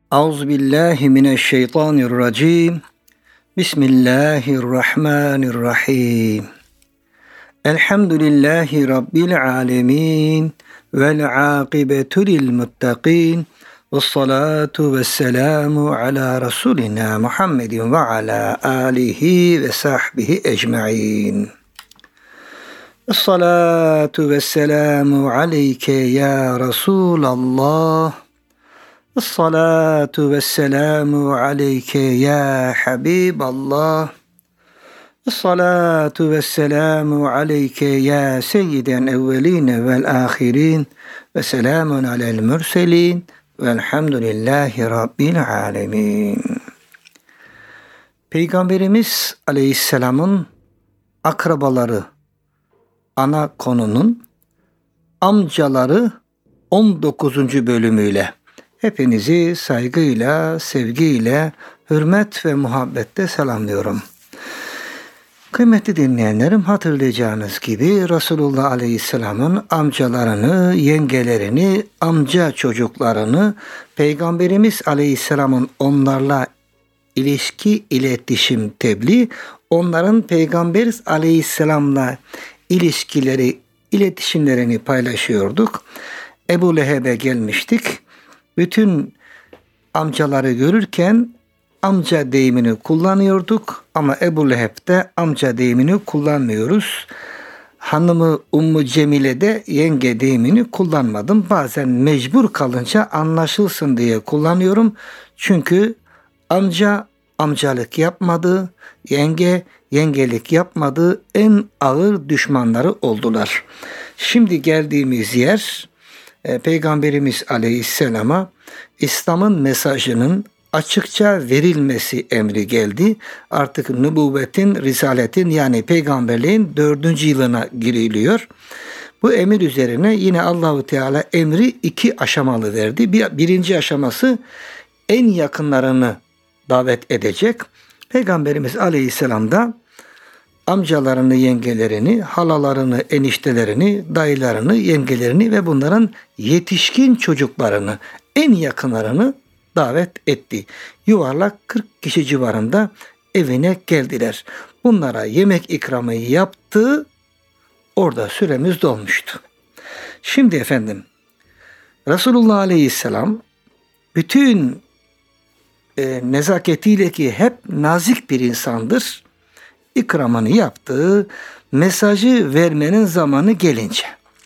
Euzubillahimineşşeytanirracim. Bismillahirrahmanirrahim. Elhamdülillahi Rabbil alemin. Vel akibetu lil muttaqin. Vessalatu vesselamu ala Resulina Muhammedin ve ala alihi ve sahbihi ecma'in. Esselatu vesselamu aleyke ya Resulallah. Esselatu vesselamu aleyke ya Habiballah. Esselatu vesselamu aleyke ya seyyiden evveline vel ahirin. Ve selamun alel mürselin. Velhamdülillahi Rabbil alemin. Peygamberimiz Aleyhisselam'ın akrabaları ana konunun amcaları 19. bölümüyle hepinizi saygıyla, sevgiyle, hürmet ve muhabbetle selamlıyorum. Kıymetli dinleyenlerim, hatırlayacağınız gibi Resulullah Aleyhisselam'ın amcalarını, yengelerini, amca çocuklarını, Peygamberimiz Aleyhisselam'ın onlarla ilişki, iletişim, tebliğ, onların Peygamber Aleyhisselam'la ilişkileri, iletişimlerini paylaşıyorduk. Ebu Leheb'e gelmiştik. Bütün amcaları görürken amca deyimini kullanıyorduk ama Ebu Leheb'de amca deyimini kullanmıyoruz. Hanımı Ummu Cemile'de yenge deyimini kullanmadım. Bazen mecbur kalınca anlaşılsın diye kullanıyorum. Çünkü amca amcalık yapmadı, yenge yengelik yapmadığı en ağır düşmanları oldular. Şimdi geldiğimiz yer Peygamberimiz Aleyhisselam'a İslam'ın mesajının açıkça verilmesi emri geldi. Artık nübüvvetin, risaletin yani peygamberliğin 4. yılına giriliyor. Bu emir üzerine yine Allahu Teala emri 2 aşamalı verdi. Birinci aşaması en yakınlarını davet edecek. Peygamberimiz Aleyhisselam da amcalarını, yengelerini, halalarını, eniştelerini, dayılarını, yengelerini ve bunların yetişkin çocuklarını, en yakınlarını davet etti. Yuvarlak 40 kişi civarında evine geldiler. Bunlara yemek ikramı yaptı. Orada süremiz dolmuştu. Şimdi efendim, Resulullah Aleyhisselam bütün nezaketiyle ki hep nazik bir insandır, ikramını yaptığı mesajı vermenin zamanı gelince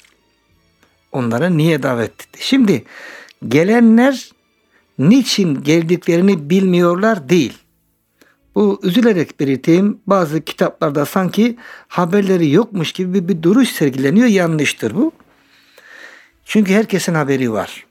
onlara niye davet etti? Şimdi gelenler niçin geldiklerini bilmiyorlar değil. Bu üzülerek belirteyim, bazı kitaplarda sanki haberleri yokmuş gibi bir duruş sergileniyor. Yanlıştır bu. Çünkü herkesin haberi var.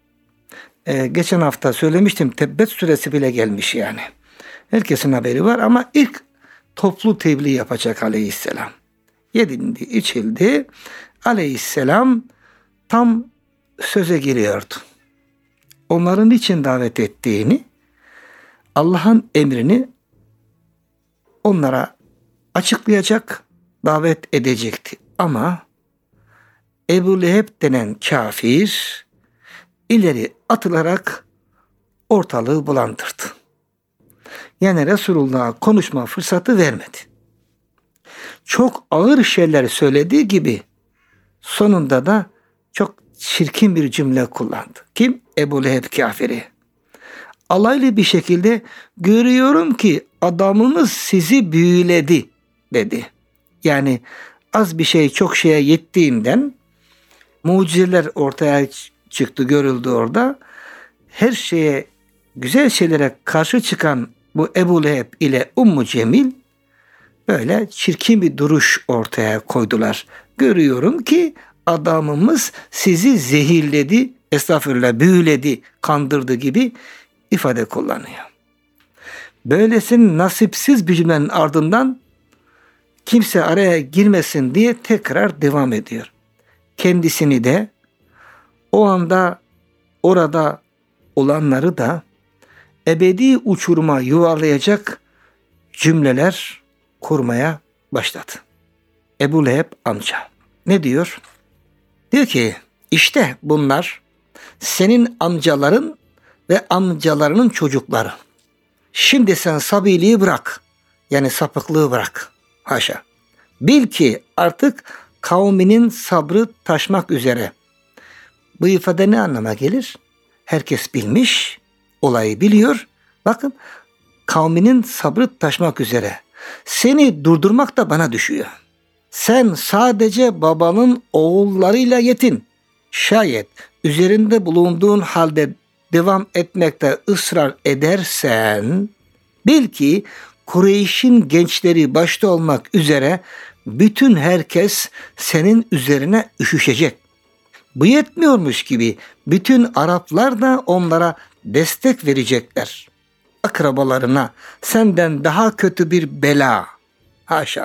Geçen hafta söylemiştim, Tebbet suresi bile gelmiş yani. Herkesin haberi var ama ilk toplu tebliğ yapacak Aleyhisselam. Yedildi, içildi. Aleyhisselam tam söze giriyordu. Onların için davet ettiğini, Allah'ın emrini onlara açıklayacak, davet edecekti. Ama Ebu Leheb denen kafir ileri atılarak ortalığı bulandırdı. Yani Resulullah'a konuşma fırsatı vermedi. Çok ağır şeyler söylediği gibi sonunda da çok çirkin bir cümle kullandı. Kim? Ebu Leheb kafiri. Alaylı bir şekilde görüyorum ki adamınız sizi büyüledi dedi. Yani az bir şey çok şeye yettiğinden mucizeler ortaya çıktı, görüldü orada. Her şeye, güzel şeylere karşı çıkan bu Ebu Leheb ile Ummu Cemil böyle çirkin bir duruş ortaya koydular. Görüyorum ki adamımız sizi zehirledi, estağfurullah büyüledi, kandırdı gibi ifade kullanıyor. Böylesinin nasipsiz bir cümlenin ardından kimse araya girmesin diye tekrar devam ediyor. Kendisini de o anda orada olanları da ebedi uçuruma yuvarlayacak cümleler kurmaya başladı. Ebu Leheb amca ne diyor? Diyor ki işte bunlar senin amcaların ve amcalarının çocukları. Şimdi sen sabiliği bırak. Yani sapıklığı bırak. Haşa. Bil ki artık kavminin sabrı taşmak üzere. Bu ifade ne anlama gelir? Herkes bilmiş, olayı biliyor. Bakın, kavminin sabrı taşmak üzere. Seni durdurmak da bana düşüyor. Sen sadece babanın oğullarıyla yetin. Şayet üzerinde bulunduğun halde devam etmekte ısrar edersen, bil ki Kureyş'in gençleri başta olmak üzere bütün herkes senin üzerine üşüşecek. Bu yetmiyormuş gibi bütün Araplar da onlara destek verecekler. Akrabalarına senden daha kötü bir bela, haşa,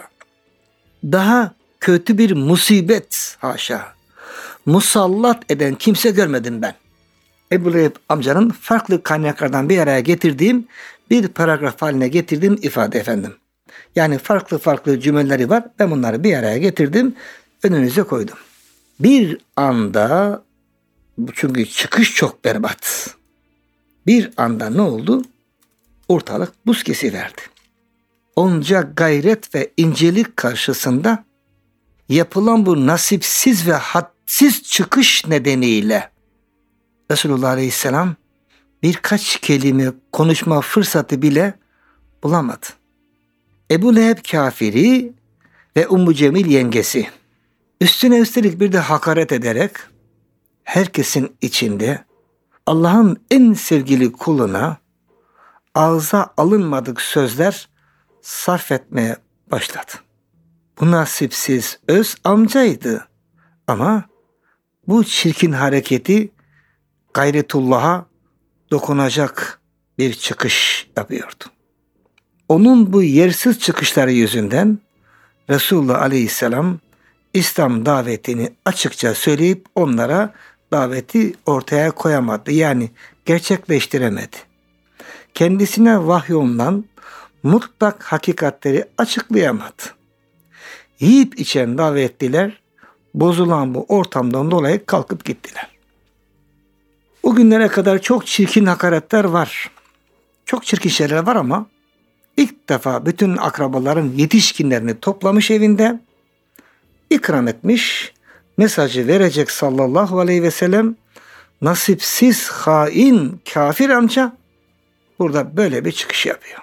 daha kötü bir musibet, haşa, musallat eden kimse görmedim ben. Ebu Leheb amcanın farklı kaynaklardan bir araya getirdiğim, bir paragraf haline getirdiğim ifade efendim. Yani farklı cümleleri var. Ben bunları bir araya getirdim, önünüze koydum. Bir anda, çünkü çıkış çok berbat. Bir anda ne oldu? Ortalık buz kesiverdi. Onca gayret ve incelik karşısında yapılan bu nasipsiz ve hadsiz çıkış nedeniyle Resulullah Aleyhisselam birkaç kelime konuşma fırsatı bile bulamadı. Ebu Leheb kafiri ve Ummu Cemil yengesi üstüne üstelik bir de hakaret ederek herkesin içinde Allah'ın en sevgili kuluna ağza alınmadık sözler sarf etmeye başladı. Bu nasipsiz öz amcaydı ama bu çirkin hareketi gayretullah'a dokunacak bir çıkış yapıyordu. Onun bu yersiz çıkışları yüzünden Resulullah Aleyhisselam İslam davetini açıkça söyleyip onlara daveti ortaya koyamadı. Yani gerçekleştiremedi. Kendisine vahyolunan mutlak hakikatleri açıklayamadı. Yiyip içen davetliler bozulan bu ortamdan dolayı kalkıp gittiler. O günlere kadar çok çirkin hakaretler var. Çok çirkin şeyler var ama ilk defa bütün akrabaların yetişkinlerini toplamış evinde, ikram etmiş, mesajı verecek sallallahu aleyhi ve sellem, nasipsiz, hain, kafir amca burada böyle bir çıkış yapıyor.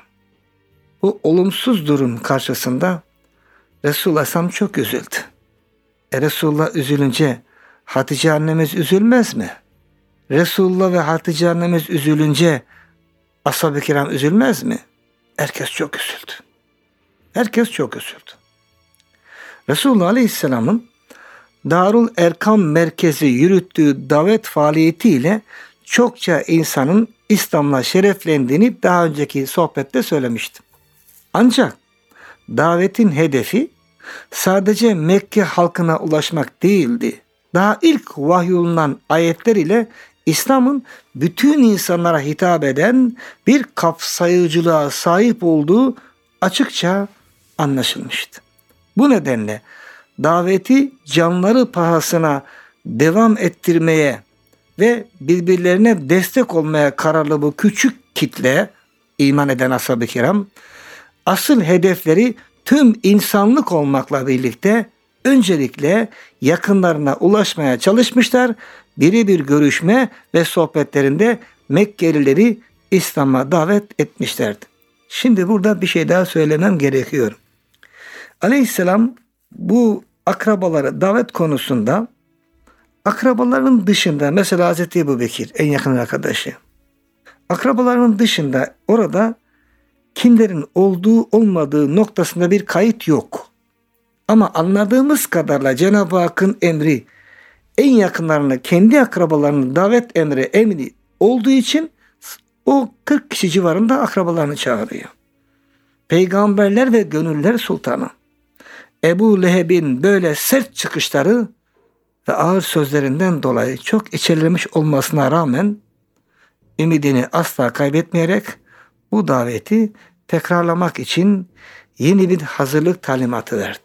Bu olumsuz durum karşısında Resulullah SAW çok üzüldü. Resulullah üzülünce Hatice annemiz üzülmez mi? Resulullah ve Hatice annemiz üzülünce ashab-ı kiram üzülmez mi? Herkes çok üzüldü. Herkes çok üzüldü. Resulullah Aleyhisselam'ın Darul Erkam merkezi yürüttüğü davet faaliyetiyle çokça insanın İslam'la şereflendiğini daha önceki sohbette söylemiştim. Ancak davetin hedefi sadece Mekke halkına ulaşmak değildi. Daha ilk vahyolunan ayetler ile İslam'ın bütün insanlara hitap eden bir kapsayıcılığa sahip olduğu açıkça anlaşılmıştı. Bu nedenle daveti canları pahasına devam ettirmeye ve birbirlerine destek olmaya kararlı bu küçük kitle, iman eden ashab-ı kiram, asıl hedefleri tüm insanlık olmakla birlikte öncelikle yakınlarına ulaşmaya çalışmışlar. Birebir görüşme ve sohbetlerinde Mekkelileri İslam'a davet etmişlerdi. Şimdi burada bir şey daha söylemem gerekiyor. Aleyhisselam bu akrabaları davet konusunda akrabaların dışında, mesela Hazreti Ebubekir en yakın arkadaşı, akrabaların dışında orada kimlerin olduğu olmadığı noktasında bir kayıt yok. Ama anladığımız kadarıyla Cenab-ı Hakk'ın emri en yakınlarını, kendi akrabalarını davet emri olduğu için o 40 kişi civarında akrabalarını çağırıyor. Peygamberler ve gönüller sultanı Ebu Leheb'in böyle sert çıkışları ve ağır sözlerinden dolayı çok içerlemiş olmasına rağmen ümidini asla kaybetmeyerek bu daveti tekrarlamak için yeni bir hazırlık talimatı verdi.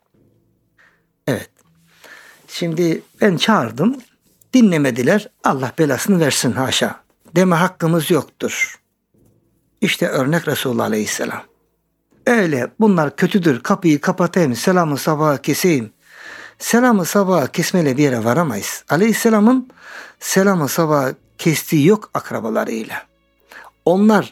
Evet. Şimdi ben çağırdım. Dinlemediler. Allah belasını versin haşa. deme hakkımız yoktur. İşte örnek Resulullah Aleyhisselam. Öyle bunlar kötüdür, kapıyı kapatayım, selamı sabaha keseyim. Selamı sabaha kesmeyle bir yere varamayız. Aleyhisselamın selamı sabaha kestiği yok akrabalarıyla. Onlar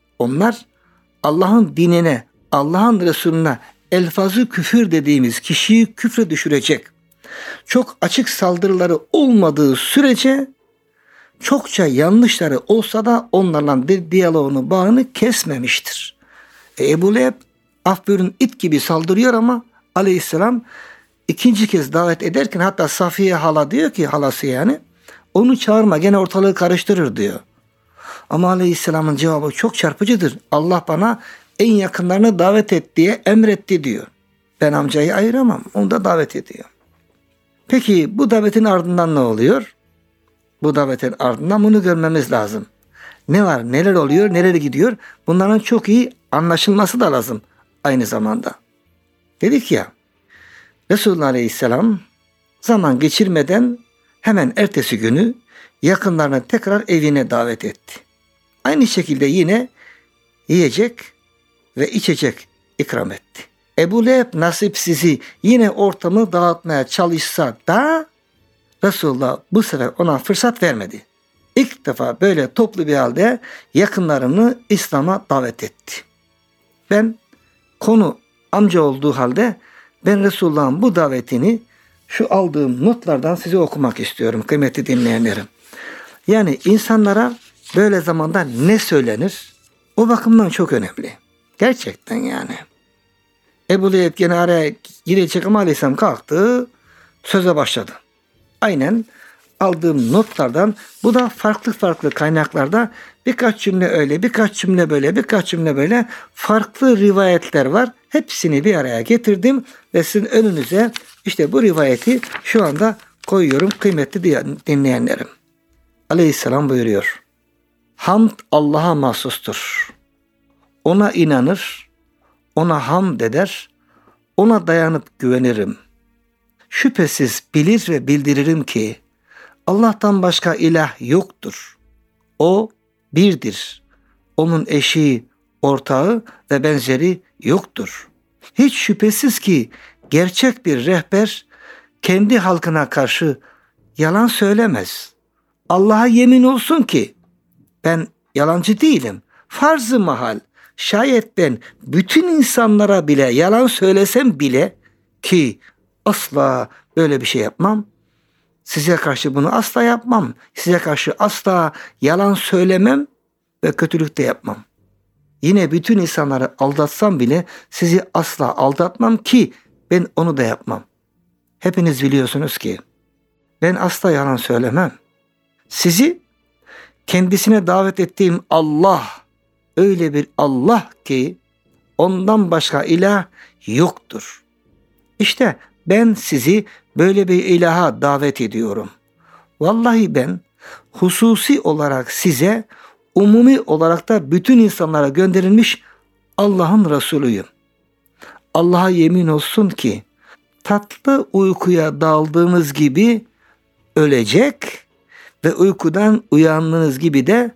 Allah'ın dinine, Allah'ın Resulüne elfazı küfür dediğimiz kişiyi küfre düşürecek çok açık saldırıları olmadığı sürece çokça yanlışları olsa da onlarla bir diyaloğunu, bağını kesmemiştir. Ebu Leheb af buyurun it gibi saldırıyor ama Aleyhisselam ikinci kez davet ederken hatta Safiye hala diyor ki, halası yani, onu çağırma gene ortalığı karıştırır diyor. Ama Aleyhisselam'ın cevabı çok çarpıcıdır. Allah bana en yakınlarını davet et diye emretti diyor. Ben amcayı ayıramam. Onu da davet ediyor. Peki bu davetin ardından ne oluyor? Bu davetin ardından bunu görmemiz lazım. Ne var, neler oluyor, nereye gidiyor? Bunların çok iyi anlaşılması da lazım aynı zamanda. Dedik ya, Resulullah Aleyhisselam zaman geçirmeden hemen ertesi günü yakınlarını tekrar evine davet etti. Aynı şekilde yine yiyecek ve içecek ikram etti. Ebu Leheb nasipsizi yine ortamı dağıtmaya çalışsa da Resulullah bu sefer ona fırsat vermedi. İlk defa böyle toplu bir halde yakınlarını İslam'a davet etti. Ben konu amca olduğu halde ben Resulullah'ın bu davetini şu aldığım notlardan size okumak istiyorum kıymetli dinleyenlerim. Yani insanlara böyle zamanda ne söylenir? O bakımdan çok önemli. Gerçekten yani. Ebu Leheb gene araya girecek ama Aleyhisselam kalktı, söze başladı. Aynen aldığım notlardan, bu da farklı kaynaklarda birkaç cümle öyle, birkaç cümle böyle, birkaç cümle böyle farklı rivayetler var. Hepsini bir araya getirdim ve sizin önünüze işte bu rivayeti şu anda koyuyorum kıymetli dinleyenlerim. Aleyhisselam buyuruyor. Hamd Allah'a mahsustur. Ona inanır, ona hamd eder, ona dayanıp güvenirim. Şüphesiz bilir ve bildiririm ki Allah'tan başka ilah yoktur. O birdir. Onun eşi, ortağı ve benzeri yoktur. Hiç şüphesiz ki gerçek bir rehber kendi halkına karşı yalan söylemez. Allah'a yemin olsun ki ben yalancı değilim. Farz-ı mahal şayet ben bütün insanlara bile yalan söylesem bile ki asla böyle bir şey yapmam. Size karşı bunu asla yapmam. Size karşı asla yalan söylemem ve kötülük de yapmam. Yine bütün insanları aldatsam bile sizi asla aldatmam ki ben onu da yapmam. Hepiniz biliyorsunuz ki ben asla yalan söylemem. Sizi kendisine davet ettiğim Allah öyle bir Allah ki ondan başka ilah yoktur. İşte ben sizi böyle bir ilaha davet ediyorum. Vallahi ben hususi olarak size, umumi olarak da bütün insanlara gönderilmiş Allah'ın Resulüyüm. Allah'a yemin olsun ki tatlı uykuya daldığınız gibi ölecek ve uykudan uyandığınız gibi de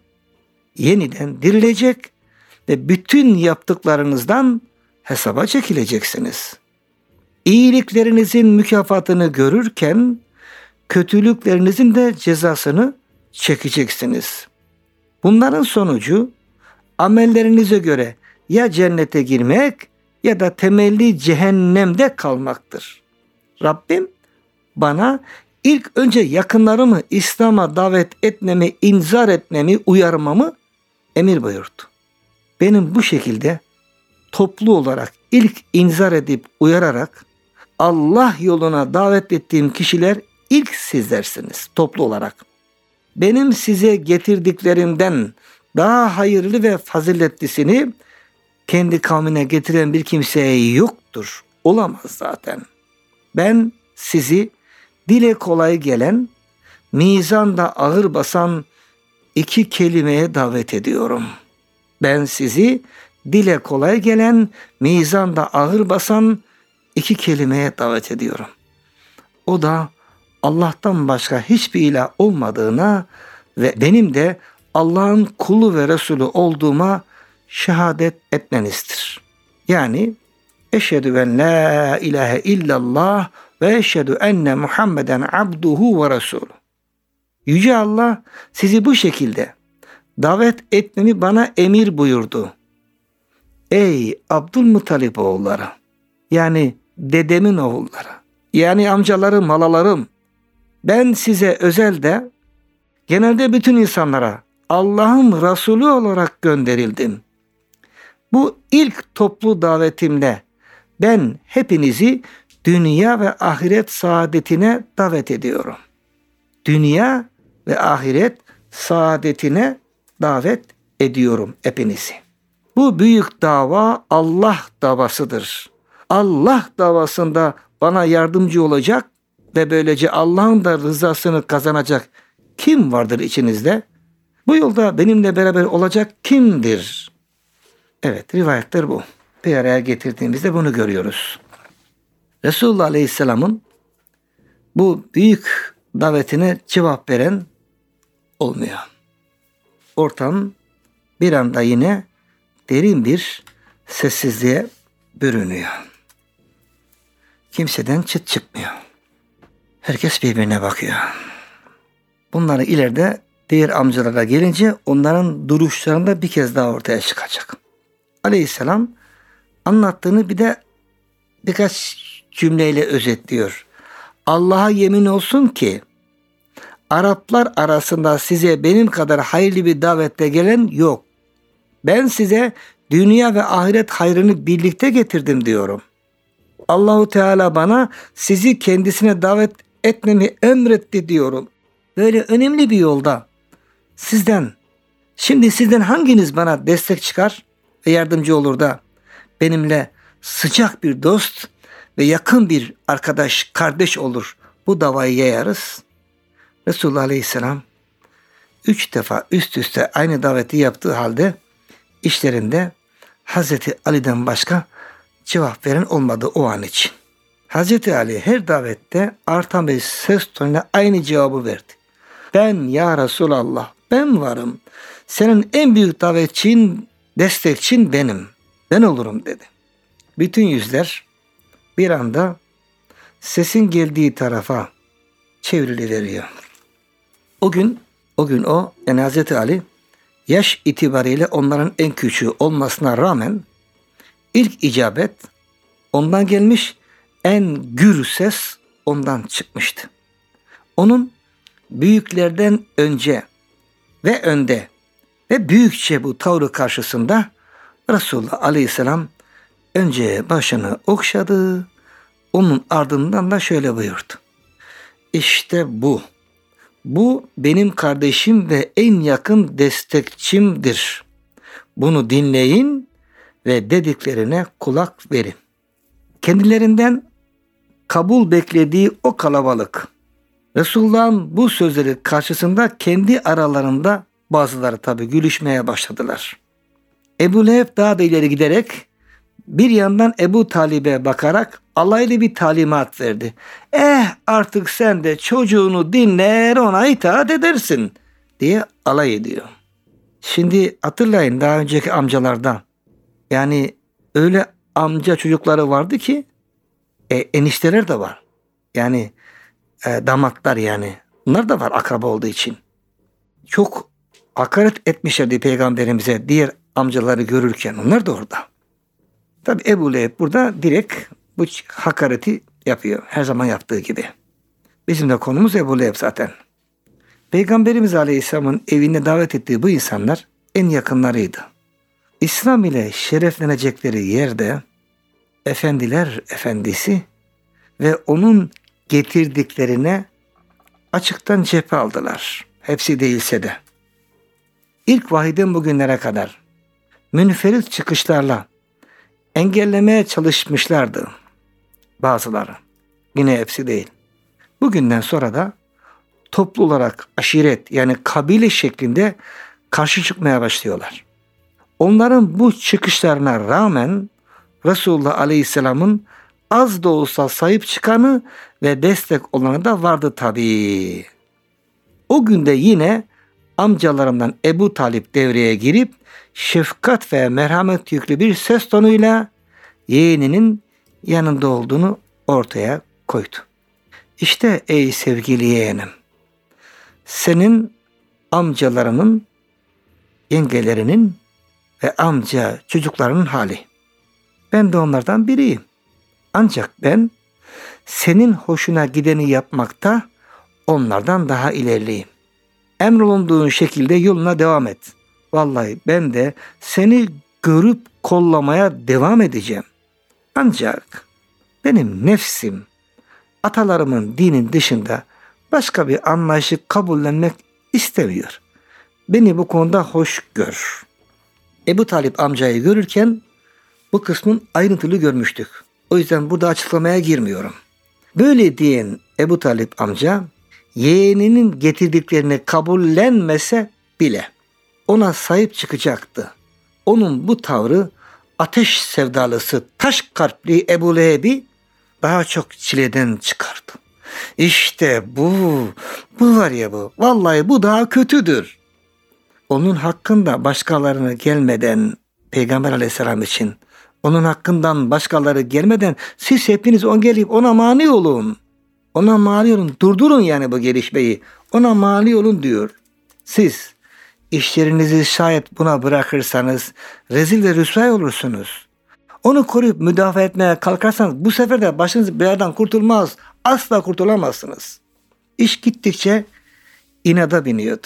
yeniden dirilecek ve bütün yaptıklarınızdan hesaba çekileceksiniz. İyiliklerinizin mükafatını görürken kötülüklerinizin de cezasını çekeceksiniz. Bunların sonucu amellerinize göre ya cennete girmek ya da temelli cehennemde kalmaktır. Rabbim bana ilk önce yakınlarımı İslam'a davet etmemi, inzar etmemi, uyarmamı emir buyurdu. Benim bu şekilde toplu olarak ilk inzar edip uyararak Allah yoluna davet ettiğim kişiler ilk sizlersiniz toplu olarak. Benim size getirdiklerimden daha hayırlı ve faziletlisini kendi kavmine getiren bir kimseye yoktur. Olamaz zaten. Ben sizi dile kolay gelen, mizanda ağır basan iki kelimeye davet ediyorum. Ben sizi dile kolay gelen, mizanda ağır basan iki kelimeye davet ediyorum. O da Allah'tan başka hiçbir ilah olmadığına ve benim de Allah'ın kulu ve Resulü olduğuma şehadet etmenizdir. Yani eşhedü en la ilahe illallah ve eşhedü enne Muhammeden abduhu ve resulü. Yüce Allah sizi bu şekilde davet etmemi bana emir buyurdu. Ey Abdülmuttalip oğulları, yani dedemin oğulları, yani amcalarım, halalarım, ben size özelde, genelde bütün insanlara Allah'ın Resulü olarak gönderildim. Bu ilk toplu davetimle ben hepinizi dünya ve ahiret saadetine davet ediyorum. Dünya ve ahiret saadetine davet ediyorum hepinizi. Bu büyük dava Allah davasıdır. Allah davasında bana yardımcı olacak ve böylece Allah'ın da rızasını kazanacak kim vardır içinizde? Bu yolda benimle beraber olacak kimdir? Evet, rivayetler bu. Bir araya getirdiğimizde bunu görüyoruz. Resulullah Aleyhisselam'ın bu büyük davetine cevap veren olmuyor. Ortam bir anda yine derin bir sessizliğe bürünüyor. Kimseden çıt çıkmıyor. Herkes birbirine bakıyor. Bunları ileride diğer amcalara gelince onların duruşlarında bir kez daha ortaya çıkacak. Aleyhisselam anlattığını bir de birkaç cümleyle özetliyor. Allah'a yemin olsun ki Araplar arasında size benim kadar hayırlı bir davette gelen yok. Ben size dünya ve ahiret hayrını birlikte getirdim diyorum. Allahu Teala bana sizi kendisine davet etmemi emretti diyorum. Böyle önemli bir yolda sizden hanginiz bana destek çıkar ve yardımcı olur da benimle sıcak bir dost ve yakın bir arkadaş, kardeş olur, bu davayı yayarız? Resulullah Aleyhisselam 3 defa üst üste aynı daveti yaptığı halde işlerinde Hazreti Ali'den başka cevap veren olmadı o an için. Hazreti Ali her davette artan bir ses tonuyla aynı cevabı verdi. Ben ya Resulallah, ben varım. Senin en büyük davetçin, destekçin benim. Ben olurum dedi. Bütün yüzler bir anda sesin geldiği tarafa çevriliveriyor. O gün yani Hazreti Ali yaş itibariyle onların en küçüğü olmasına rağmen ilk icabet ondan gelmiş, en gür ses ondan çıkmıştı. Onun büyüklerden önce ve önde ve büyükçe bu tavrı karşısında Resulullah Aleyhisselam önce başını okşadı, onun ardından da şöyle buyurdu. İşte bu benim kardeşim ve en yakın destekçimdir. Bunu dinleyin ve dediklerine kulak verin. Kendilerinden kabul beklediği o kalabalık, Resulullah'ın bu sözleri karşısında kendi aralarında bazıları tabi gülüşmeye başladılar. Ebu Leheb daha da ileri giderek bir yandan Ebu Talib'e bakarak alaylı bir talimat verdi. Artık sen de çocuğunu dinler, ona itaat edersin diye alay ediyor. Şimdi hatırlayın, daha önceki amcalardan, yani öyle amca çocukları vardı ki enişteler de var. Yani damatlar, yani bunlar da var akraba olduğu için. Çok hakaret etmişlerdi Peygamberimize diğer amcaları görürken, onlar da orada. Tabi Ebu Leheb burada direkt bu hakareti yapıyor. Her zaman yaptığı gibi. Bizim de konumuz Ebu Leheb zaten. Peygamberimiz Aleyhisselam'ın evine davet ettiği bu insanlar en yakınlarıydı. İslam ile şereflenecekleri yerde efendiler efendisi ve onun getirdiklerine açıktan cephe aldılar. Hepsi değilse de. İlk vahiden bugünlere kadar münferit çıkışlarla engellemeye çalışmışlardı bazıları. Yine hepsi değil. Bugünden sonra da toplu olarak aşiret, yani kabile şeklinde karşı çıkmaya başlıyorlar. Onların bu çıkışlarına rağmen Resulullah Aleyhisselam'ın az da olsa sahip çıkanı ve destek olanı da vardı tabii. O günde yine amcalarından Ebu Talip devreye girip şefkat ve merhamet yüklü bir ses tonuyla yeğeninin yanında olduğunu ortaya koydu. İşte ey sevgili yeğenim, senin amcalarının, yengelerinin ve amca çocuklarının hali. Ben de onlardan biriyim. Ancak ben senin hoşuna gideni yapmakta onlardan daha ilerleyim. Emrolunduğun şekilde yoluna devam et. Vallahi ben de seni görüp kollamaya devam edeceğim. Ancak benim nefsim atalarımın dinin dışında başka bir anlayışı kabullenmek istemiyor. Beni bu konuda hoş gör. Ebu Talip amcayı görürken bu kısmın ayrıntılı görmüştük. O yüzden burada açıklamaya girmiyorum. Böyle diyen Ebu Talip amca yeğeninin getirdiklerini kabullenmese bile ona sahip çıkacaktı. Onun bu tavrı ateş sevdalısı taş kalpli Ebu Leheb'i daha çok çileden çıkardı. İşte bu var ya bu. Vallahi bu daha kötüdür. Onun hakkında başkalarına gelmeden Peygamber Aleyhisselam için onun hakkından başkaları gelmeden siz hepiniz gelip ona mani olun. Ona mani olun. Durdurun yani bu gelişmeyi. Ona mani olun diyor. Siz işlerinizi şayet buna bırakırsanız rezil ve rüsvay olursunuz. Onu koruyup müdafaa etmeye kalkarsanız bu sefer de başınız beladan kurtulmaz. Asla kurtulamazsınız. İş gittikçe inada biniyordu.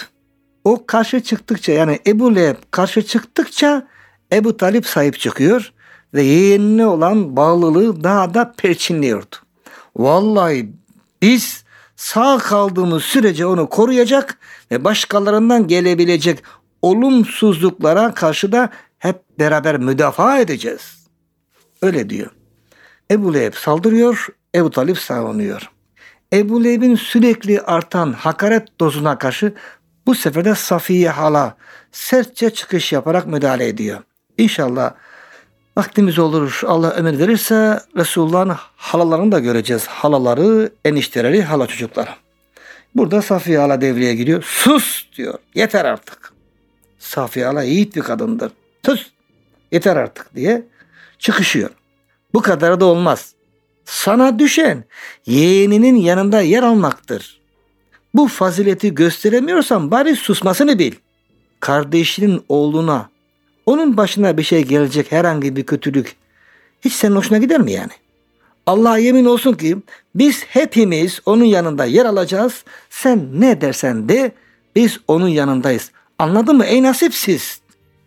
O karşı çıktıkça yani Ebu Leheb karşı çıktıkça Ebu Talip sahip çıkıyor ve yeğenine olan bağlılığı daha da perçinliyordu. Vallahi biz sağ kaldığımız sürece onu koruyacak ve başkalarından gelebilecek olumsuzluklara karşı da hep beraber müdafaa edeceğiz. Öyle diyor. Ebu Leheb saldırıyor, Ebu Talip savunuyor. Ebu Leheb'in sürekli artan hakaret dozuna karşı bu sefer de Safiye hala sertçe çıkış yaparak müdahale ediyor. İnşallah vaktimiz olur, Allah ömür verirse Resulullah'ın halalarını da göreceğiz. Halaları, enişteleri, hala çocukları. Burada Safiye hala devreye giriyor. Sus diyor. Yeter artık. Safiye hala yiğit bir kadındır. Sus. Yeter artık diye çıkışıyor. Bu kadar da olmaz. Sana düşen yeğeninin yanında yer almaktır. Bu fazileti gösteremiyorsan bari susmasını bil. Kardeşinin oğluna, onun başına bir şey gelecek herhangi bir kötülük hiç senin hoşuna gider mi yani? Allah'a yemin olsun ki biz hepimiz onun yanında yer alacağız. Sen ne dersen de biz onun yanındayız. Anladın mı ey nasipsiz?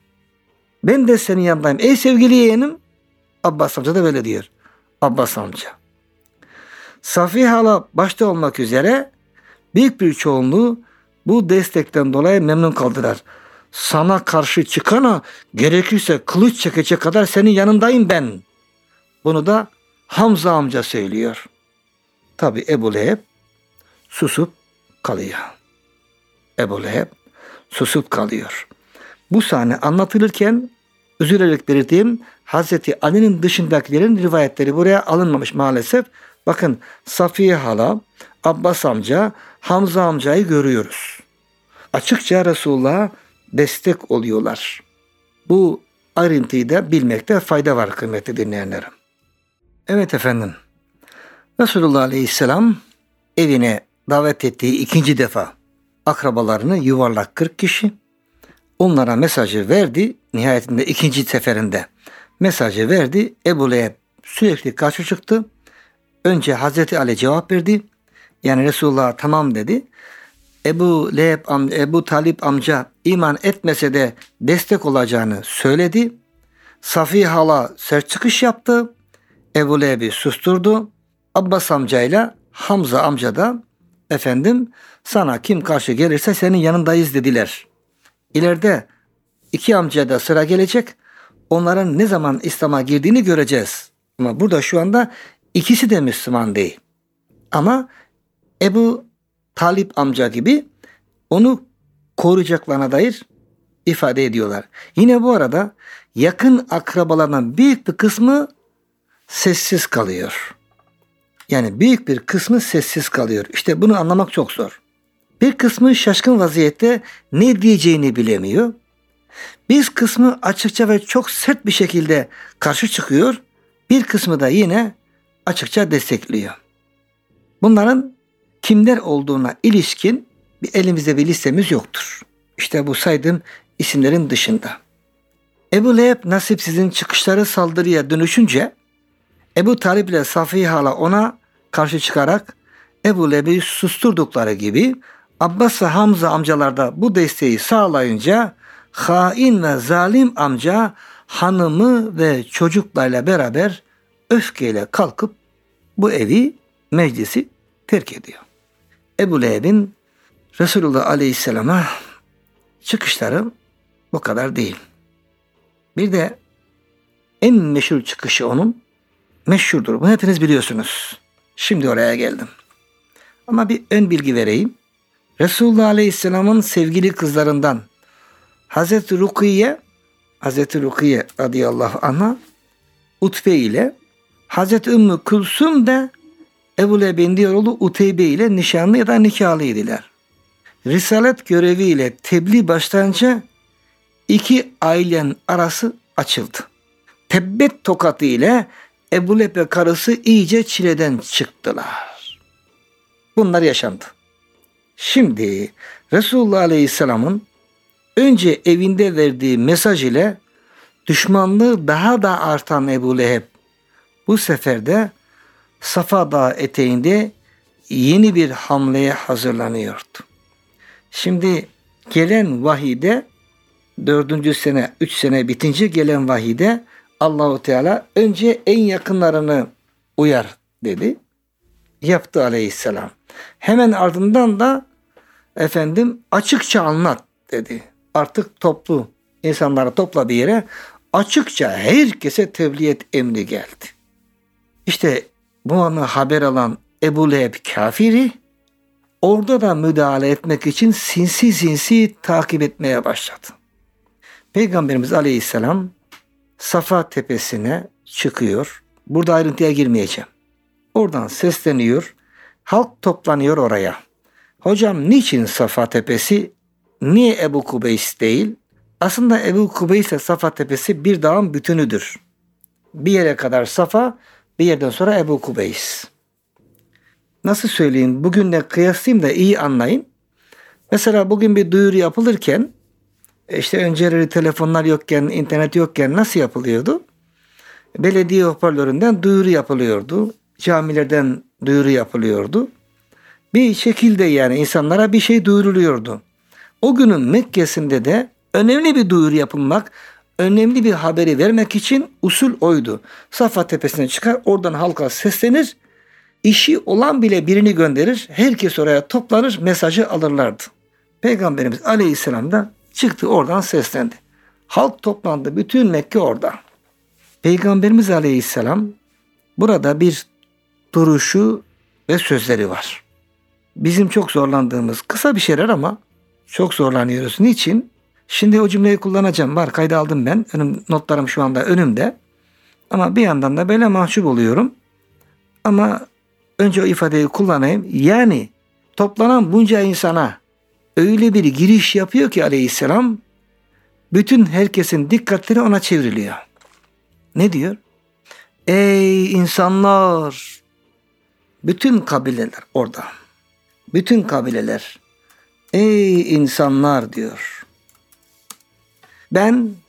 Ben de senin yanındayım. Ey sevgili yeğenim. Abbas amca da böyle diyor. Abbas amca. Safiye hala başta olmak üzere büyük bir çoğunluğu bu destekten dolayı memnun kaldılar. Sana karşı çıkana gerekirse kılıç çekecek kadar senin yanındayım ben. Bunu da Hamza amca söylüyor. Tabi Ebu Leheb susup kalıyor. Ebu Leheb susup kalıyor. Bu sahne anlatılırken üzülerek belirteyim Hazreti Ali'nin dışındakilerin rivayetleri buraya alınmamış maalesef. Bakın Safiye hala, Abbas amca, Hamza amcayı görüyoruz. Açıkça Resulullah'a destek oluyorlar. Bu ayrıntıyı da bilmekte fayda var kıymetli dinleyenlerim. Evet efendim. Resulullah Aleyhisselam evine davet ettiği ikinci defa akrabalarını yuvarlak 40 kişi onlara mesajı verdi. Nihayetinde ikinci seferinde mesajı verdi. Ebu Leheb sürekli karşı çıktı. Önce Hazreti Ali cevap verdi. Yani Resulullah tamam dedi. Ebu Talip amca iman etmese de destek olacağını söyledi. Safiye hala sert çıkış yaptı. Ebu Leheb'i susturdu. Abbas amcayla Hamza amca da efendim sana kim karşı gelirse senin yanındayız dediler. İleride iki amcaya da sıra gelecek. Onların ne zaman İslam'a girdiğini göreceğiz. Ama burada şu anda ikisi de Müslüman değil. Ama Ebu Talip amca gibi onu koruyacaklarına dair ifade ediyorlar. Yine bu arada yakın akrabalarından büyük bir kısmı sessiz kalıyor. Yani büyük bir kısmı sessiz kalıyor. İşte bunu anlamak çok zor. Bir kısmı şaşkın vaziyette ne diyeceğini bilemiyor. Bir kısmı açıkça ve çok sert bir şekilde karşı çıkıyor. Bir kısmı da yine açıkça destekliyor. Bunların kimler olduğuna ilişkin elimizde bir listemiz yoktur. İşte bu saydığım isimlerin dışında. Ebu Leheb nasipsizin çıkışları saldırıya dönüşünce Ebu Talib ile Safiye hala ona karşı çıkarak Ebu Leheb'i susturdukları gibi Abbas ve Hamza amcalar da bu desteği sağlayınca hain ve zalim amca hanımı ve çocuklarla beraber öfkeyle kalkıp bu evi, meclisi terk ediyor. Ebu Leheb'in Resulullah Aleyhisselam'a çıkışları bu kadar değil. Bir de en meşhur çıkışı onun meşhurdur. Bunu hepiniz biliyorsunuz. Şimdi oraya geldim. Ama bir ön bilgi vereyim. Resulullah Aleyhisselam'ın sevgili kızlarından Hazreti Rukiye radıyallahu anh'a Utbe ile Hazreti Ümmü Kulsum da Ebu Leheb'in diğer oğlu Uteybe ile nişanlı ya da nikahlıydılar. Risalet göreviyle tebliğ başlayınca iki ailenin arası açıldı. Tebbet tokatı ile Ebu Leheb ve karısı iyice çileden çıktılar. Bunlar yaşandı. Şimdi Resulullah Aleyhisselam'ın önce evinde verdiği mesaj ile düşmanlığı daha da artan Ebu Leheb bu sefer de Safa Dağı eteğinde yeni bir hamleye hazırlanıyordu. Şimdi gelen vahide 4. sene 3 sene bitince gelen vahide Allahu Teala önce en yakınlarını uyar dedi. Yaptı Aleyhisselam. Hemen ardından da açıkça anlat dedi. Artık toplu insanları topla bir yere açıkça herkese tebliğ et emri geldi. İşte bu anı haber alan Ebu Leheb kafiri orada da müdahale etmek için sinsi takip etmeye başladı. Peygamberimiz Aleyhisselam Safa tepesine çıkıyor. Burada ayrıntıya girmeyeceğim. Oradan sesleniyor. Halk toplanıyor oraya. Hocam niçin Safa tepesi? Niye Ebu Kubeys değil? Aslında Ebu Kubeys ile Safa tepesi bir dağın bütünüdür. Bir yere kadar Safa, bir yerden sonra Ebu Kubeys. Nasıl söyleyeyim? Bugünle kıyaslayayım da iyi anlayın. Mesela bugün bir duyuru yapılırken işte önceleri telefonlar yokken, internet yokken nasıl yapılıyordu? Belediye hoparlöründen duyuru yapılıyordu. Camilerden duyuru yapılıyordu. Bir şekilde yani insanlara bir şey duyuruluyordu. O günün Mekke'sinde de önemli bir duyuru yapılmak, önemli bir haberi vermek için usul oydu. Safa tepesine çıkar, oradan halka seslenir, işi olan bile birini gönderir, herkes oraya toplanır, mesajı alırlardı. Peygamberimiz Aleyhisselam da çıktı oradan seslendi. Halk toplandı, bütün Mekke orada. Peygamberimiz Aleyhisselam burada bir duruşu ve sözleri var. Bizim çok zorlandığımız kısa bir şeyler ama çok zorlanıyoruz. Niçin? Şimdi o cümleyi kullanacağım. Var kayda aldım ben. Notlarım şu anda önümde. Ama bir yandan da böyle mahcup oluyorum. Ama önce o ifadeyi kullanayım. Yani toplanan bunca insana öyle bir giriş yapıyor ki Aleyhisselam bütün herkesin dikkatleri ona çevriliyor. Ne diyor? Ey insanlar! Bütün kabileler orada. Bütün kabileler. Ey insanlar diyor. Ben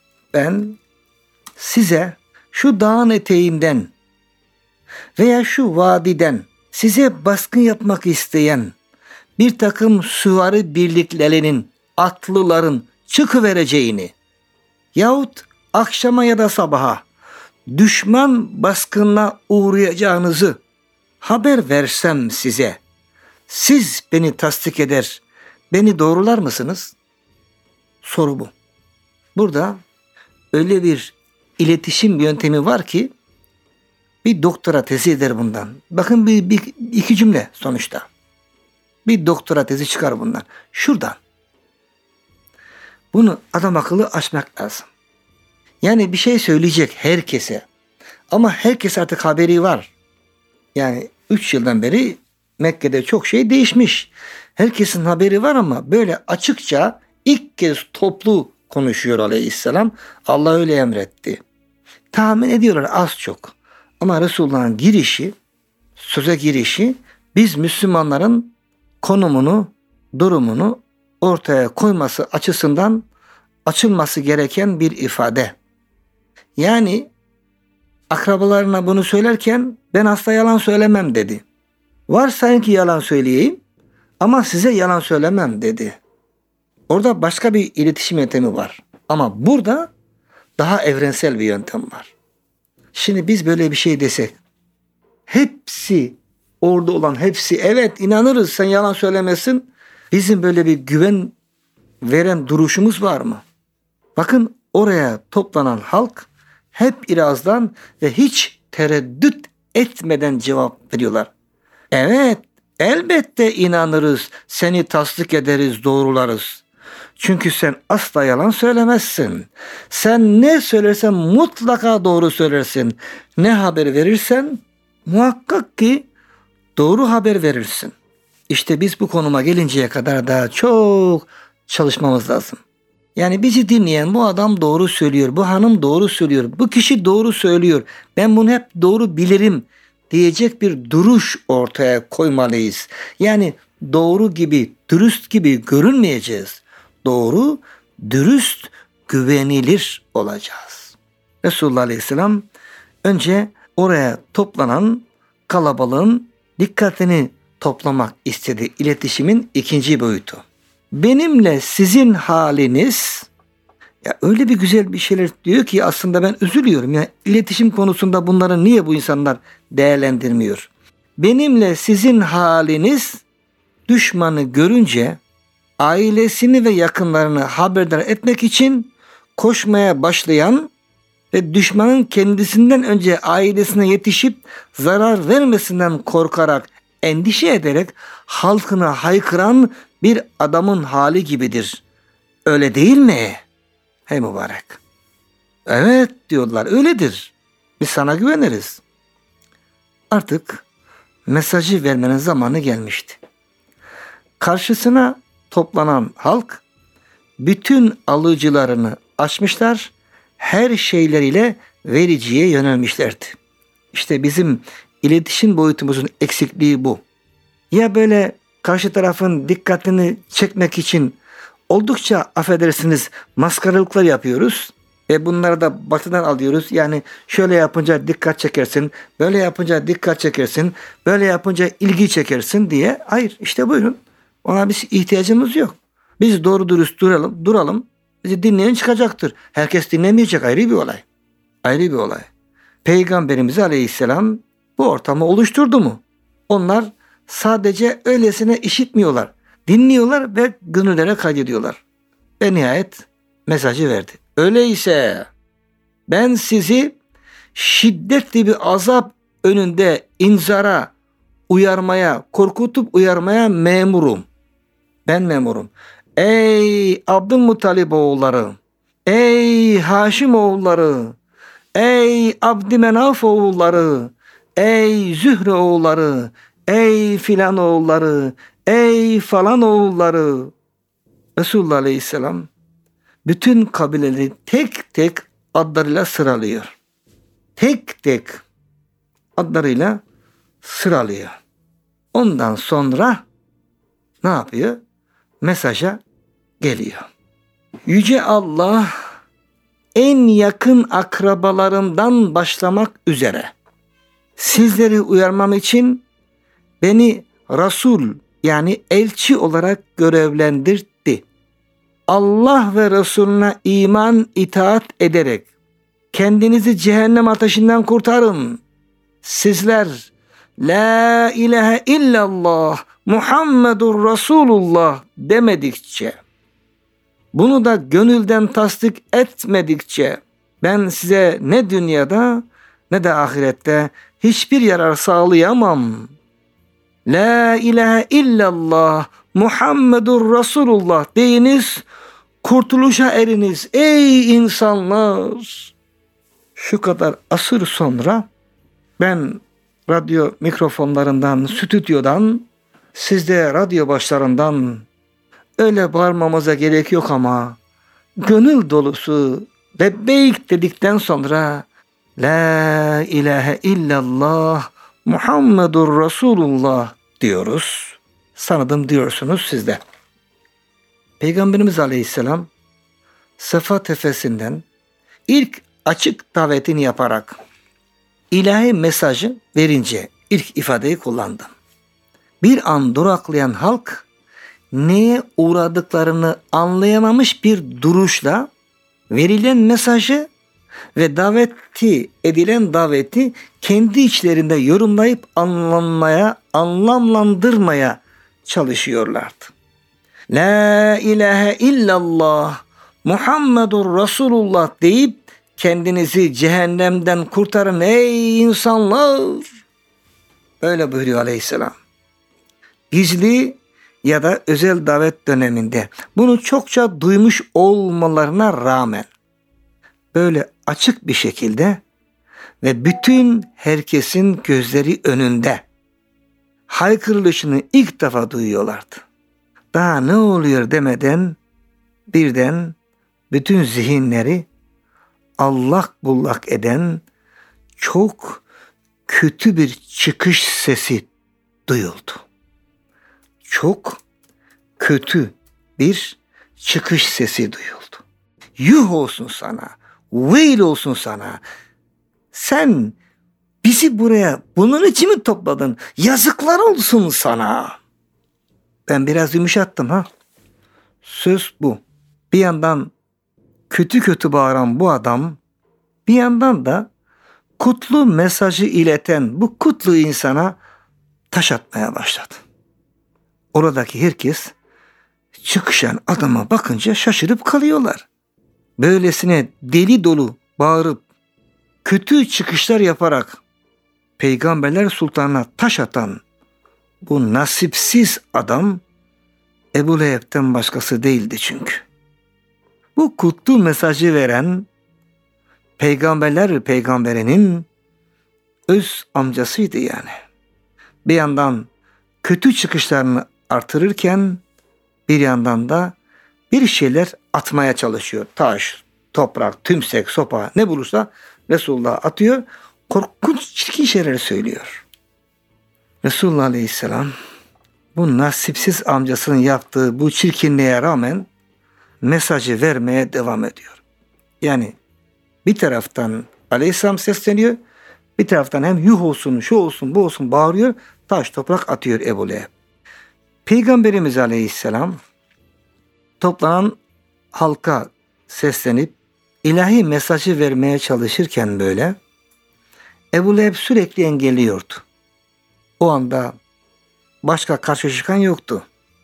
size şu dağın eteğinden veya şu vadiden size baskın yapmak isteyen bir takım süvari birliklerinin, atlıların çıkıvereceğini yahut akşama ya da sabaha düşman baskınına uğrayacağınızı haber versem size, siz beni tasdik eder, beni doğrular mısınız? Soru bu. Burada öyle bir iletişim yöntemi var ki bir doktora tezi eder bundan. Bakın iki cümle sonuçta. Bir doktora tezi çıkar bundan. Şuradan. Bunu adam akıllı açmak lazım. Yani bir şey söyleyecek herkese. Ama herkes artık haberi var. Yani 3 yıldan beri Mekke'de çok şey değişmiş. Herkesin haberi var ama böyle açıkça ilk kez toplu konuşuyor aleyhisselam. Allah öyle emretti. Tahmin ediyorlar az çok. Ama Resulullah'ın girişi, söze girişi biz Müslümanların konumunu, durumunu ortaya koyması açısından açılması gereken bir ifade. Yani akrabalarına bunu söylerken ben asla yalan söylemem dedi. Varsayın ki yalan söyleyeyim ama size yalan söylemem dedi. Orada başka bir iletişim yöntemi var. Ama burada daha evrensel bir yöntem var. Şimdi biz böyle bir şey desek, hepsi orada olan hepsi evet inanırız sen yalan söylemesin. Bizim böyle bir güven veren duruşumuz var mı? Bakın oraya toplanan halk hep birazdan ve hiç tereddüt etmeden cevap veriyorlar. Evet, elbette inanırız, seni tasdik ederiz, doğrularız. Çünkü sen asla yalan söylemezsin. Sen ne söylersen mutlaka doğru söylersin. Ne haber verirsen muhakkak ki doğru haber verirsin. İşte biz bu konuma gelinceye kadar daha çok çalışmamız lazım. Yani bizi dinleyen bu adam doğru söylüyor, bu hanım doğru söylüyor, bu kişi doğru söylüyor. Ben bunu hep doğru bilirim diyecek bir duruş ortaya koymalıyız. Yani doğru gibi, dürüst gibi görünmeyeceğiz. Doğru, dürüst, güvenilir olacağız. Resulullah Aleyhisselam önce oraya toplanan kalabalığın dikkatini toplamak istedi. İletişimin ikinci boyutu. Benimle sizin haliniz, ya öyle bir güzel bir şeyler diyor ki aslında ben üzülüyorum. Yani iletişim konusunda bunları niye bu insanlar değerlendirmiyor? Benimle sizin haliniz düşmanı görünce ailesini ve yakınlarını haberdar etmek için koşmaya başlayan ve düşmanın kendisinden önce ailesine yetişip zarar vermesinden korkarak, endişe ederek halkına haykıran bir adamın hali gibidir. Öyle değil mi? Hey mübarek. Evet diyorlar, öyledir. Biz sana güveniriz. Artık mesajı vermenin zamanı gelmişti. Karşısına toplanan halk bütün alıcılarını açmışlar, her şeyleriyle vericiye yönelmişlerdi. İşte bizim iletişim boyutumuzun eksikliği bu. Ya böyle karşı tarafın dikkatini çekmek için oldukça affedersiniz maskaralıklar yapıyoruz ve bunları da batıdan alıyoruz. Yani şöyle yapınca dikkat çekersin, böyle yapınca dikkat çekersin, böyle yapınca ilgi çekersin diye. Hayır, işte buyurun. Ona biz ihtiyacımız yok. Biz doğru dürüst duralım. Bizi dinleyen çıkacaktır. Herkes dinlemeyecek, ayrı bir olay. Ayrı bir olay. Peygamberimiz Aleyhisselam bu ortamı oluşturdu mu? Onlar sadece öylesine işitmiyorlar. Dinliyorlar ve gönüllere kaydediyorlar. Ve nihayet mesajı verdi. Öyleyse ben sizi şiddetli bir azap önünde inzara, uyarmaya, korkutup uyarmaya memurum. Ben memurum. Ey Abdülmuttalib oğulları, ey Haşim oğulları, ey Abdümenaf oğulları, ey Zühre oğulları, ey filan oğulları, ey falan oğulları. Resulullah Aleyhisselam bütün kabileleri tek tek adlarıyla sıralıyor. Tek tek adlarıyla sıralıyor. Ondan sonra ne yapıyor? Mesaja geliyor. Yüce Allah en yakın akrabalarımdan başlamak üzere sizleri uyarmam için beni Resul yani elçi olarak görevlendirdi. Allah ve Resulüne iman itaat ederek kendinizi cehennem ateşinden kurtarın. Sizler La ilahe illallah Muhammedur Resulullah demedikçe, bunu da gönülden tasdik etmedikçe ben size ne dünyada ne de ahirette hiçbir yarar sağlayamam. La ilahe illallah Muhammedur Resulullah deyiniz, kurtuluşa eriniz ey insanlar. Şu kadar asır sonra ben radyo mikrofonlarından, stüdyodan, siz de radyo başlarından öyle bağırmamıza gerek yok ama gönül dolusu lebbeyk dedikten sonra La ilahe illallah Muhammedur Resulullah diyoruz. Sanırım diyorsunuz siz de. Peygamberimiz Aleyhisselam Safa tepesinden ilk açık davetini yaparak ilahi mesajı verince ilk ifadeyi kullandı. Bir an duraklayan halk neye uğradıklarını anlayamamış bir duruşla verilen mesajı ve edilen daveti kendi içlerinde yorumlayıp anlamlandırmaya çalışıyorlardı. La ilahe illallah Muhammedur Resulullah deyip kendinizi cehennemden kurtarın ey insanlar. Öyle buyuruyor Aleyhisselam. Gizli ya da özel davet döneminde bunu çokça duymuş olmalarına rağmen böyle açık bir şekilde ve bütün herkesin gözleri önünde haykırılışını ilk defa duyuyorlardı. Daha ne oluyor demeden birden bütün zihinleri allak bullak eden çok kötü bir çıkış sesi duyuldu. Çok kötü bir çıkış sesi duyuldu. Yuh olsun sana, veil olsun sana. Sen bizi buraya bunun için mi topladın? Yazıklar olsun sana. Ben biraz yumuşattım ha. Söz bu. Bir yandan kötü kötü bağıran bu adam, bir yandan da kutlu mesajı ileten bu kutlu insana taş atmaya başladı. Oradaki herkes çıkışan adama bakınca şaşırıp kalıyorlar. Böylesine deli dolu bağırıp kötü çıkışlar yaparak Peygamberler Sultanı'na taş atan bu nasipsiz adam Ebu Leheb'ten başkası değildi çünkü. Bu kutlu mesajı veren Peygamberler Peygamberinin öz amcasıydı yani. Bir yandan kötü çıkışlarını artırırken bir yandan da bir şeyler atmaya çalışıyor. Taş, toprak, tümsek, sopa ne bulursa Resulullah atıyor. Korkunç çirkin şeyler söylüyor. Resulullah Aleyhisselam bu nasipsiz amcasının yaptığı bu çirkinliğe rağmen mesajı vermeye devam ediyor. Yani bir taraftan Aleyhisselam sesleniyor, bir taraftan hem yuh olsun, şu olsun, bu olsun bağırıyor, taş toprak atıyor Ebu Leheb. Peygamberimiz Aleyhisselam toplanan halka seslenip ilahi mesajı vermeye çalışırken böyle Ebu Leheb sürekli engelliyordu. O anda başka karşı çıkan yoktu.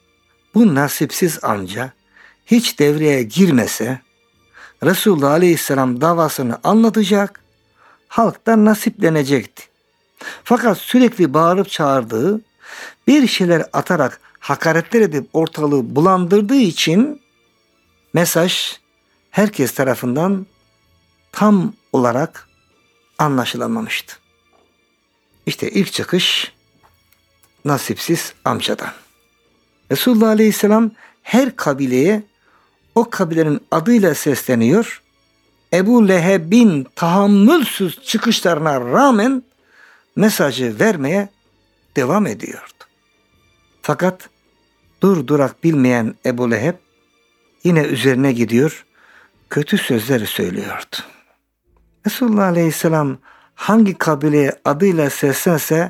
Bu nasipsiz amca hiç devreye girmese Resulullah Aleyhisselam davasını anlatacak, halk da nasiplenecekti. Fakat sürekli bağırıp çağırdığı, bir şeyler atarak hakaretler edip ortalığı bulandırdığı için mesaj herkes tarafından tam olarak anlaşılamamıştı. İşte ilk çıkış nasipsiz amcadan. Resulullah Aleyhisselam her kabileye o kabilenin adıyla sesleniyor. Ebu Leheb'in tahammülsüz çıkışlarına rağmen mesajı vermeye devam ediyordu. Fakat durdurak bilmeyen Ebu Leheb yine üzerine gidiyor, kötü sözleri söylüyordu. Resulullah Aleyhisselam hangi kabileye adıyla seslense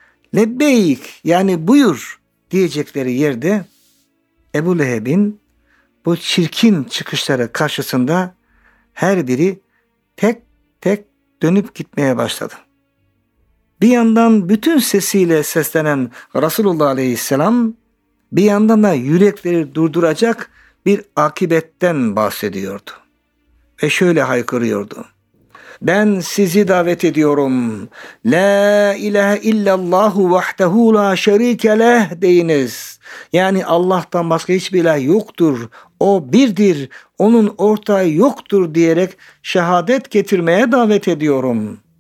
lebbeyk yani buyur diyecekleri yerde Ebu Leheb'in bu çirkin çıkışları karşısında her biri tek tek dönüp gitmeye başladı. Bir yandan bütün sesiyle seslenen Resulullah Aleyhisselam bir yandan da yürekleri durduracak bir akibetten bahsediyordu. Ve şöyle haykırıyordu. Ben sizi davet ediyorum. La ilahe illallahu vahdehu la şerike leh deyiniz. Yani Allah'tan başka hiçbir ilah yoktur. O birdir. Onun ortağı yoktur diyerek şehadet getirmeye davet ediyorum.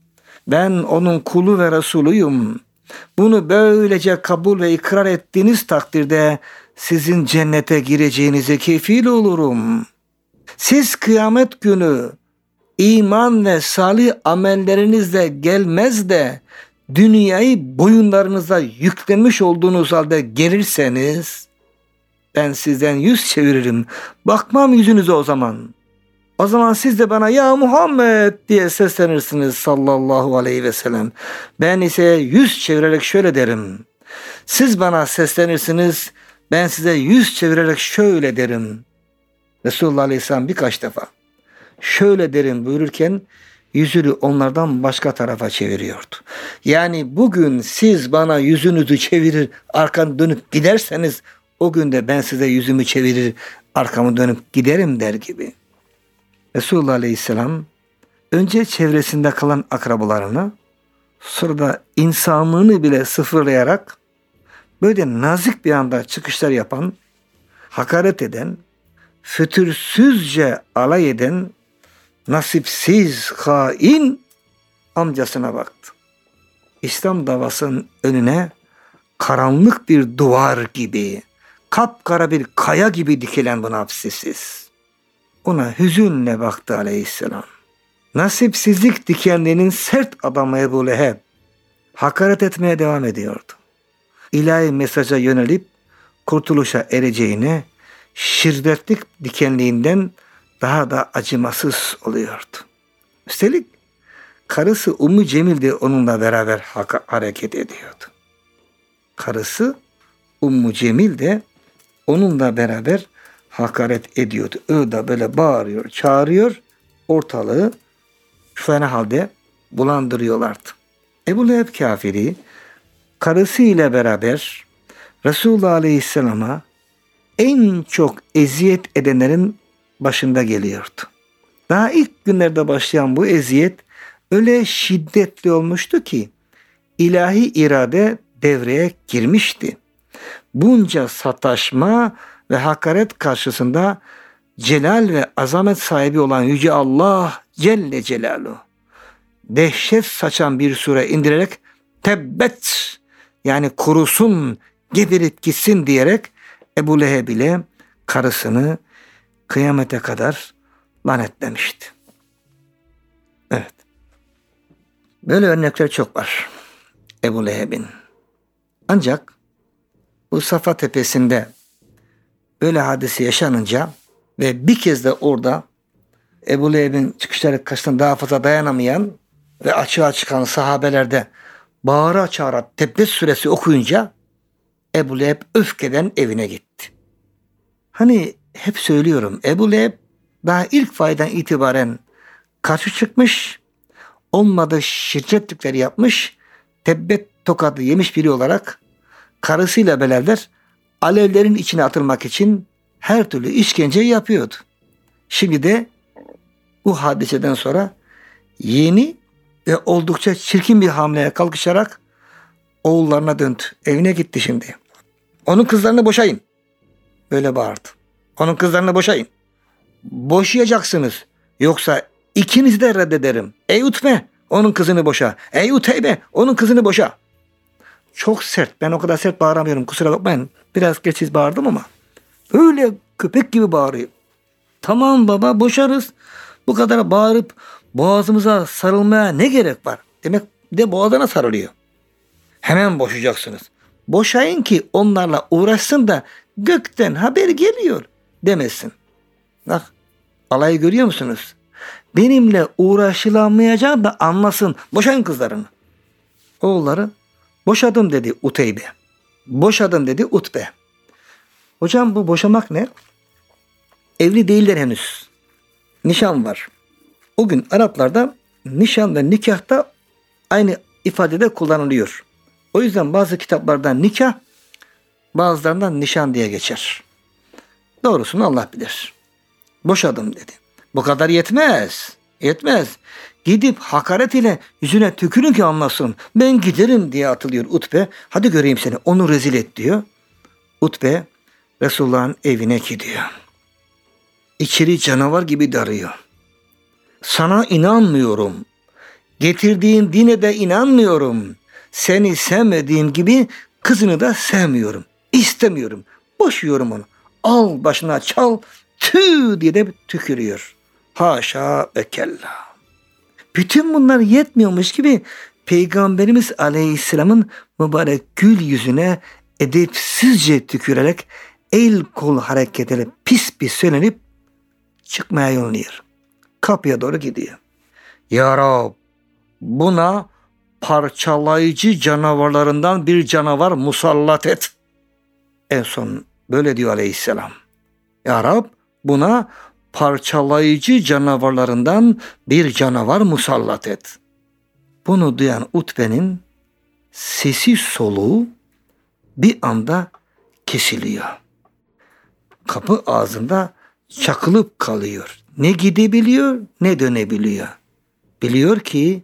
Ben onun kulu ve Resulüyüm. Bunu böylece kabul ve ikrar ettiğiniz takdirde sizin cennete gireceğinize kefil olurum. Siz kıyamet günü iman ve salih amellerinizle gelmez de dünyayı boyunlarınıza yüklemiş olduğunuz halde gelirseniz ben sizden yüz çeviririm. Bakmam yüzünüze o zaman. O zaman siz de bana ya Muhammed diye seslenirsiniz sallallahu aleyhi ve sellem. Ben ise yüz çevirerek şöyle derim. Siz bana seslenirsiniz. Ben size yüz çevirerek şöyle derim. Resulullah Aleyhisselam birkaç defa şöyle derim buyururken yüzünü onlardan başka tarafa çeviriyordu. Yani bugün siz bana yüzünüzü çevirir arkanı dönüp giderseniz o gün de ben size yüzümü çevirir arkamı dönüp giderim der gibi. Resulullah Aleyhisselam önce çevresinde kalan akrabalarını sonra da insanlığını bile sıfırlayarak böyle nazik bir anda çıkışlar yapan, hakaret eden, fütursuzca alay eden, nasipsiz, hain amcasına baktı. İslam davasının önüne karanlık bir duvar gibi, kapkara bir kaya gibi dikilen bu nasipsiz. Ona hüzünle baktı aleyhisselam. Nasipsizlik dikenlerinin sert adamı Ebu Leheb hakaret etmeye devam ediyordu. İlahi mesaja yönelip kurtuluşa ereceğine şiddetlik dikenliğinden daha da acımasız oluyordu. Üstelik karısı Ummu Cemil de onunla beraber hareket ediyordu. Karısı Ummu Cemil de onunla beraber hakaret ediyordu. O da böyle bağırıyor, çağırıyor, ortalığı fena halde bulandırıyorlardı. Ebu Leheb kafiri karısı ile beraber Resulullah Aleyhisselam'a en çok eziyet edenlerin başında geliyordu. Daha ilk günlerde başlayan bu eziyet öyle şiddetli olmuştu ki ilahi irade devreye girmişti. Bunca sataşma ve hakaret karşısında celal ve azamet sahibi olan Yüce Allah Celle Celaluhu dehşet saçan bir sure indirerek tebbet yani kurusun, geberip gitsin diyerek Ebu Leheb ile karısını kıyamete kadar lanetlemişti. Evet. Böyle örnekler çok var Ebu Leheb'in. Ancak bu Safa Tepesi'nde böyle hadise yaşanınca ve bir kez de orada Ebu Leheb'in çıkışları karşısında daha fazla dayanamayan ve açığa çıkan sahabelerde bağıra çağıra Tebbet suresi okuyunca Ebu Leheb öfkeden evine gitti. Hani hep söylüyorum Ebu Leheb daha ilk faydan itibaren karşı çıkmış, olmadığı şirketlikleri yapmış, Tebbet tokadı yemiş biri olarak karısıyla beraber alevlerin içine atılmak için her türlü işkence yapıyordu. Şimdi de bu hadiseden sonra yeni ve oldukça çirkin bir hamleye kalkışarak oğullarına döndü. Evine gitti şimdi. Onun kızlarını boşayın. Böyle bağırdı. Onun kızlarını boşayın. Boşayacaksınız. Yoksa ikinizi de reddederim. Ey Utbe onun kızını boşa. Ey Uteybe onun kızını boşa. Çok sert. Ben o kadar sert bağıramıyorum. Kusura bakmayın. Biraz geçiz bağırdım ama. Öyle köpek gibi bağırıyor. Tamam baba boşarız. Bu kadar bağırıp boğazımıza sarılmaya ne gerek var? Demek de boğazına sarılıyor. Hemen boşayacaksınız. Boşayın ki onlarla uğraşsın da gökten haber geliyor demesin. Bak alayı görüyor musunuz? Benimle uğraşılamayacağını da anlasın. Boşayın kızlarını. Oğulları boşadım dedi Uteybe. Boşadım dedi Utbe. Hocam bu boşamak ne? Evli değiller henüz. Nişan var. O gün Araplarda nişan ve nikahta aynı ifadede kullanılıyor. O yüzden bazı kitaplardan nikah, bazılarından nişan diye geçer. Doğrusunu Allah bilir. Boşadım dedi. Bu kadar yetmez. Yetmez. Gidip hakaret ile yüzüne tükürün ki anlasın. Ben giderim diye atılıyor Utbe. Hadi göreyim seni. Onu rezil et diyor. Utbe Resulullah'ın evine gidiyor. İçeri canavar gibi darıyor. Sana inanmıyorum. Getirdiğin dine de inanmıyorum. Seni sevmediğim gibi kızını da sevmiyorum. İstemiyorum. Boşuyorum onu. Al başına çal, tüh diye de tükürüyor. Haşa ve kella. Bütün bunlar yetmiyormuş gibi Peygamberimiz Aleyhisselam'ın mübarek gül yüzüne edepsizce tükürerek el kol hareketiyle pis pis söylenip çıkmaya yöneliyor. Kapıya doğru gidiyor. Ya Rab, buna parçalayıcı canavarlarından bir canavar musallat et. En son böyle diyor Aleyhisselam. Ya Rab, buna parçalayıcı canavarlarından bir canavar musallat et. Bunu duyan Utbe'nin sesi soluğu bir anda kesiliyor. Kapı ağzında çakılıp kalıyor. Ne gidebiliyor ne dönebiliyor. Biliyor ki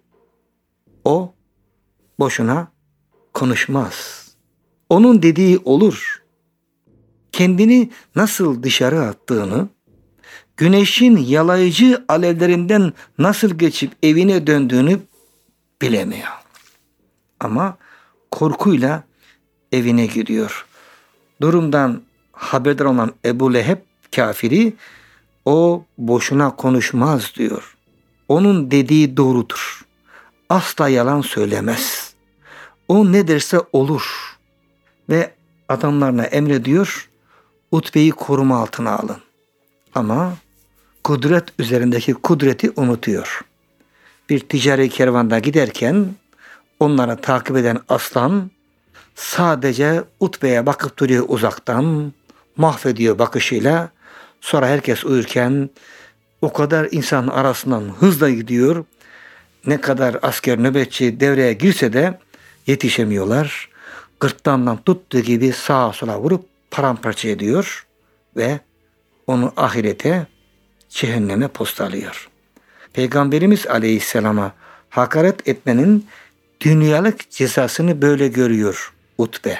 o boşuna konuşmaz. Onun dediği olur. Kendini nasıl dışarı attığını, güneşin yalayıcı alevlerinden nasıl geçip evine döndüğünü bilemiyor. Ama korkuyla evine gidiyor. Durumdan haberdar olan Ebu Leheb kafiri, o boşuna konuşmaz diyor. Onun dediği doğrudur. Asla yalan söylemez. O ne derse olur. Ve adamlarına emrediyor, Utbe'yi koruma altına alın. Ama kudret üzerindeki kudreti unutuyor. Bir ticari kervanda giderken onlara takip eden aslan sadece Utbe'ye bakıp duruyor uzaktan, mahvediyor bakışıyla. Sonra herkes uyurken o kadar insan arasından hızla gidiyor. Ne kadar asker nöbetçi devreye girse de yetişemiyorlar. Gırtlağından tuttuğu gibi sağa sola vurup paramparça ediyor ve onu ahirete, cehenneme postalıyor. Peygamberimiz Aleyhisselam'a hakaret etmenin dünyalık cezasını böyle görüyor Utbe.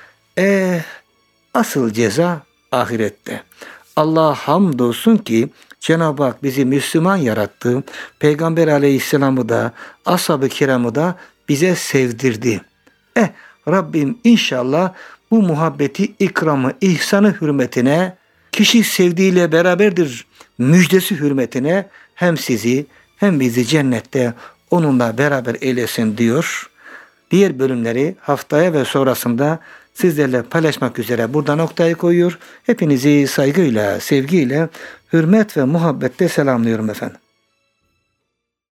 Asıl ceza ahirette. Allah'a hamdolsun ki Cenab-ı Hak bizi Müslüman yarattı. Peygamber Aleyhisselam'ı da, ashab-ı kiramı da bize sevdirdi. Rabbim inşallah bu muhabbeti, ikramı, ihsanı hürmetine, kişi sevdiğiyle beraberdir müjdesi hürmetine hem sizi hem bizi cennette onunla beraber eylesin diyor. Diğer bölümleri haftaya ve sonrasında sizlerle paylaşmak üzere burada noktayı koyuyor. Hepinizi saygıyla, sevgiyle, hürmet ve muhabbetle selamlıyorum efendim.